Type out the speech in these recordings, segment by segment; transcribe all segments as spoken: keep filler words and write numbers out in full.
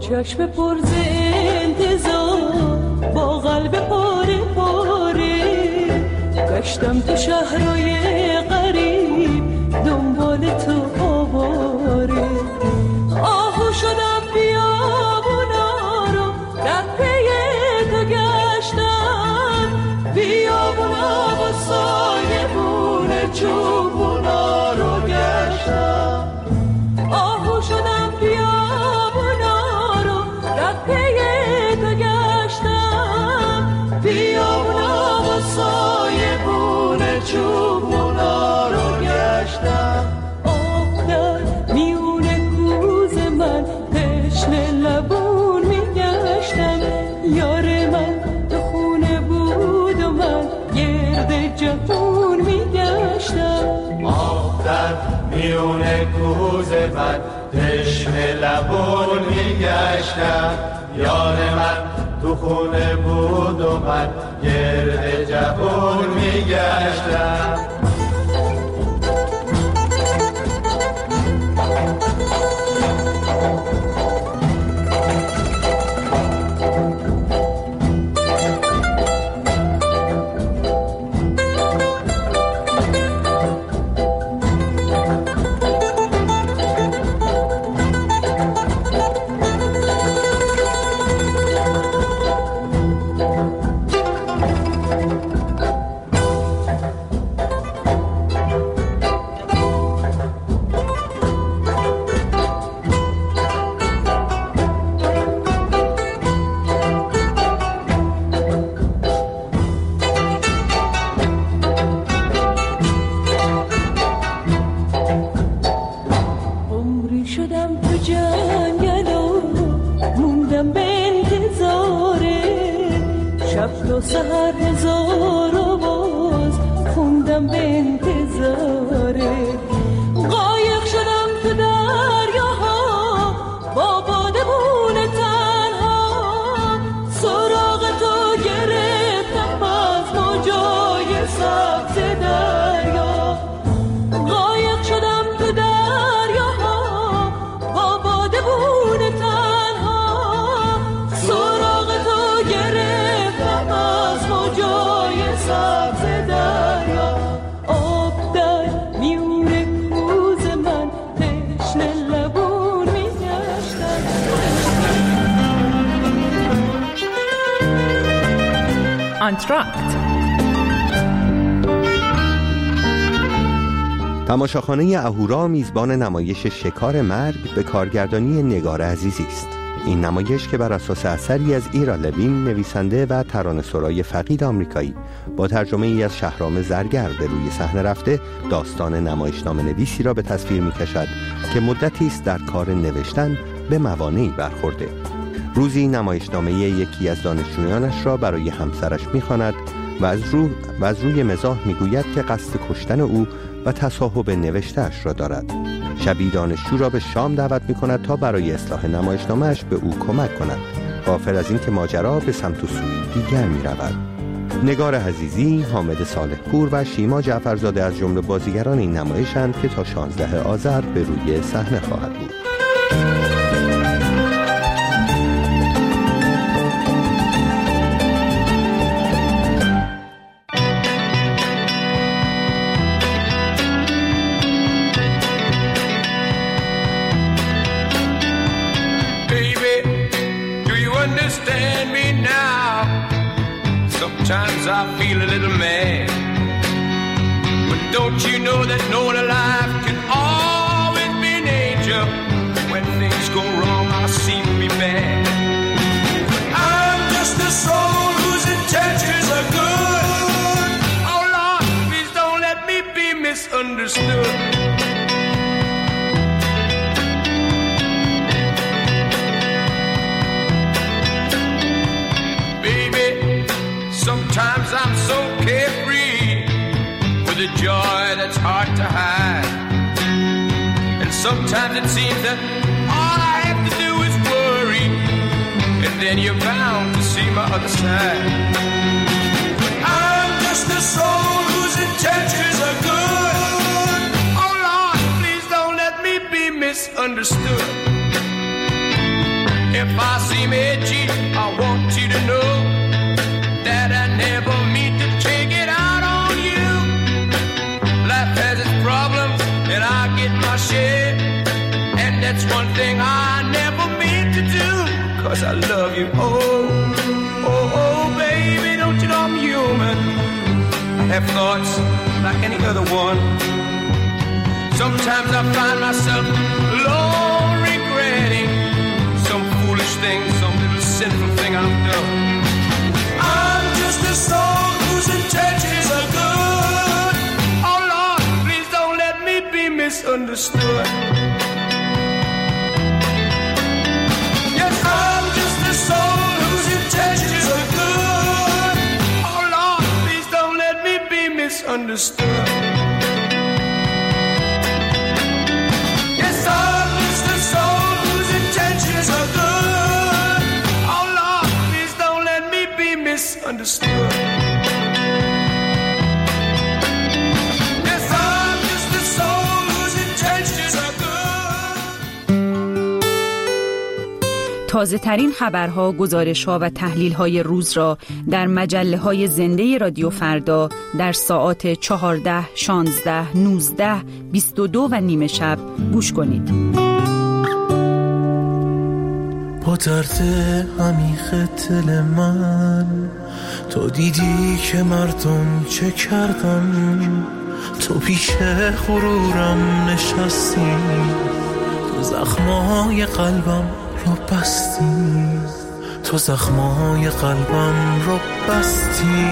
چشم پر ز انتظار، با قلب پاره پاره گشتم تو شهرهای غریب، دنبال تو آواره. آهو شدم بیابونا رو در پی تو گشتم، بیابونا و سایبون چوبونا رو گشتم. آهو شدم بیابونا رو در پی تو گشتم، بیابونا و سایبون چوبونا رو گشتم. آه در میون کوز من تشنه لبون میگشتم، یار من تو خونه بود و من گرد جهون میگشتم. آه در میون کوز من تشنه لبون میگشتم، یار من تو خونه بود و من گرد جهون میگشتم. سهر هزار آواز خوندم به انتظاره. قایق شدم تو دریاها با بادمون تنها، سراغ تو گرفتم از موجای سبز دریا. قایق شدم تو دریاها با بادمون تنها، سراغ تو گرفتم از موجای سبز دریا. آب در میون کوز من تشنه لبون میگشتم. آنتراکت تماشاخانه اهورا میزبان نمایش شکار مرگ به کارگردانی نگار عزیزی است. این نمایش که بر اساس اثری از ایرا لوین نویسنده و ترانه‌سرای فقید آمریکایی با ترجمه ای از شهرام زرگر به روی صحنه رفته، داستان نمایشنامه نویسی را به تصویر می‌کشد که مدتی است در کار نوشتن به موانعی برخورده. روزی نمایشنامه یکی از دانشجویانش را برای همسرش می‌خواند و از رو و از روی مزاح می‌گوید که قصد کشتن او و تصاحب نوشته‌اش را دارد. شبی دانشجو را به شام دعوت می‌کند تا برای اصلاح نمایشنامه‌اش به او کمک کند، غافل از این که ماجرا به سمت و سوی دیگر می‌رود. نگار عزیزی، حامد صالح‌پور و شیما جعفرزاده از جمله بازیگران این نمایشند که تا شانزده آذر به روی صحنه خواهد بود. Sometimes I feel a little mad, but don't you know that no one alive can always be an angel? When things go wrong, I seem to be bad. I'm just a soul whose intentions are good. Oh Lord, please don't let me be misunderstood. Sometimes I'm so carefree with a joy that's hard to hide, and sometimes it seems that all I have to do is worry, and then you're bound to see my other side. But I'm just a soul whose intentions are good. Oh Lord, please don't let me be misunderstood. If I seem edgy, I want you to know that I never mean to take it out on you. Life has its problems and I get my share, and that's one thing I never meant to do, 'cause I love you. Oh, oh, oh, baby, don't you know I'm human? I have thoughts like any other one. Sometimes I find myself alone regretting some foolish thing, some little sinful thing I've done. I'm just a soul whose intentions are good. Oh Lord, please don't let me be misunderstood. Yes, I'm just a soul whose intentions are good. Oh Lord, please don't let me be misunderstood. Understood. Yes, I'm just a soul whose intentions are good. تازه ترین خبرها، گزارش‌ها و تحلیل‌های روز را در مجله‌های زنده رادیو فردا در ساعات چهارده، شانزده، نوزده، بیست و دو و نیمه شب گوش کنید. با درد عمیق دل من تو دیدی که مردم چه کردن، تو پیش غرورم نشستی، تو زخمای قلبم رو بستی، تو زخمای قلبم رو بستی.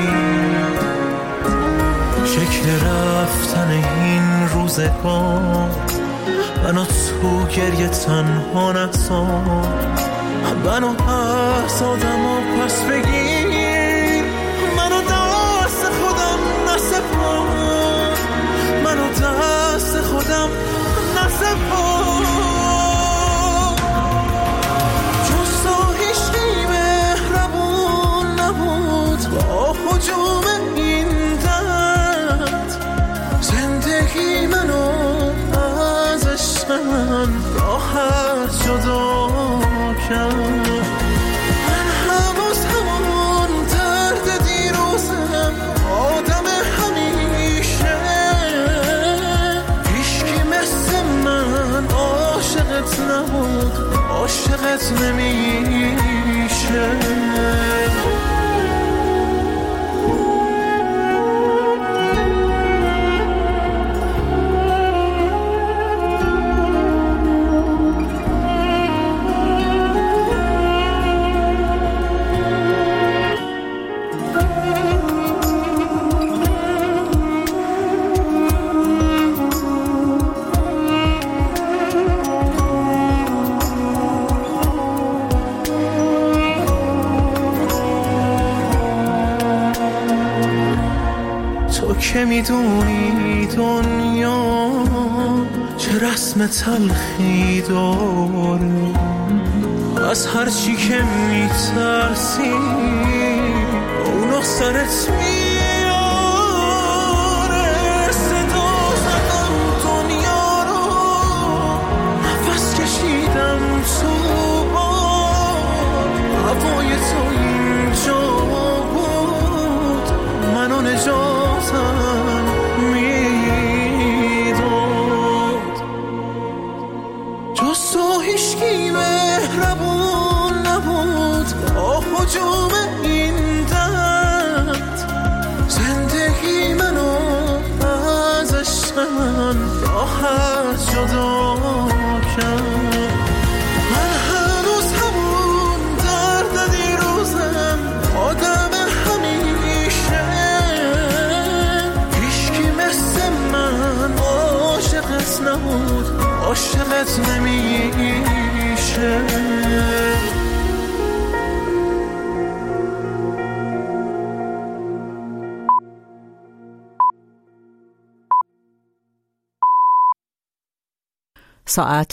شکل رفتن این روزگار منو تو گریه تنها نذار، منو از آدم و پس بگیر، منو دست خودم نسپار، منو دست خودم نسپار. جز تو هیچکی مهربون نبود با هجوم این درد، زندگی منو ازش من راحت جدا کرد. من هنوز همون درد دیروزم، آدم همیشه، هیچکی مثل من عاشقت نبود، عاشقت نمیشه. که میدونی دنیا چه رسم تلخی داره، از هر چی که میترسی اونو سرت میاره. صدا زدم دنیا رو، نفس کشیدم تو باد، هوای تو اینجا بود، منو نجاتم هجوم این درد، زندگی منو ازش من راحت جدا کرد. من هنوز همون درد دیروزم، آدم همیشه، هیچکی مثل من عاشقت نبود، عاشقت نمیشه. ساعت